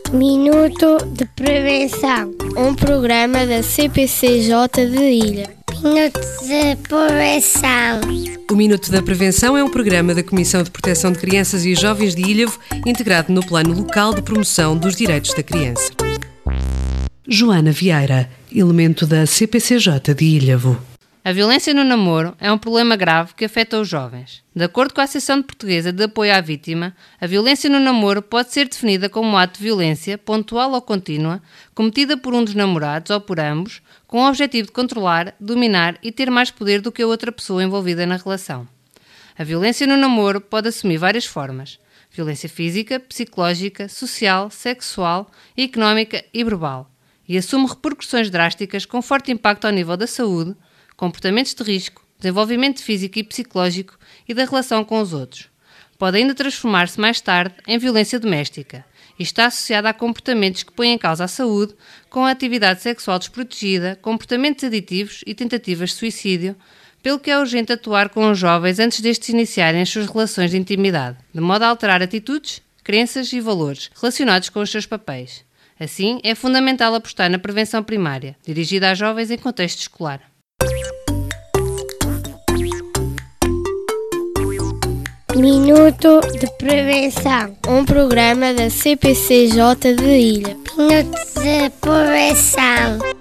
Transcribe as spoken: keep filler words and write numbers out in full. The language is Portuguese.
Minuto de Prevenção, um programa da C P C J de Ilha. Minuto de Prevenção. O Minuto da Prevenção é um programa da Comissão de Proteção de Crianças e Jovens de Ilhavo, integrado no Plano Local de Promoção dos Direitos da Criança. Joana Vieira, elemento da C P C J de Ilhavo. A violência no namoro é um problema grave que afeta os jovens. De acordo com a Associação Portuguesa de Apoio à Vítima, a violência no namoro pode ser definida como um ato de violência, pontual ou contínua, cometida por um dos namorados ou por ambos, com o objetivo de controlar, dominar e ter mais poder do que a outra pessoa envolvida na relação. A violência no namoro pode assumir várias formas: violência física, psicológica, social, sexual, económica e verbal, e assume repercussões drásticas com forte impacto ao nível da saúde, comportamentos de risco, desenvolvimento físico e psicológico e da relação com os outros. Pode ainda transformar-se mais tarde em violência doméstica e está associada a comportamentos que põem em causa a saúde, com a atividade sexual desprotegida, comportamentos aditivos e tentativas de suicídio, pelo que é urgente atuar com os jovens antes destes iniciarem as suas relações de intimidade, de modo a alterar atitudes, crenças e valores relacionados com os seus papéis. Assim, é fundamental apostar na prevenção primária, dirigida a jovens em contexto escolar. Minuto de Prevenção, um programa da C P C J de Ilha. Minuto de Prevenção.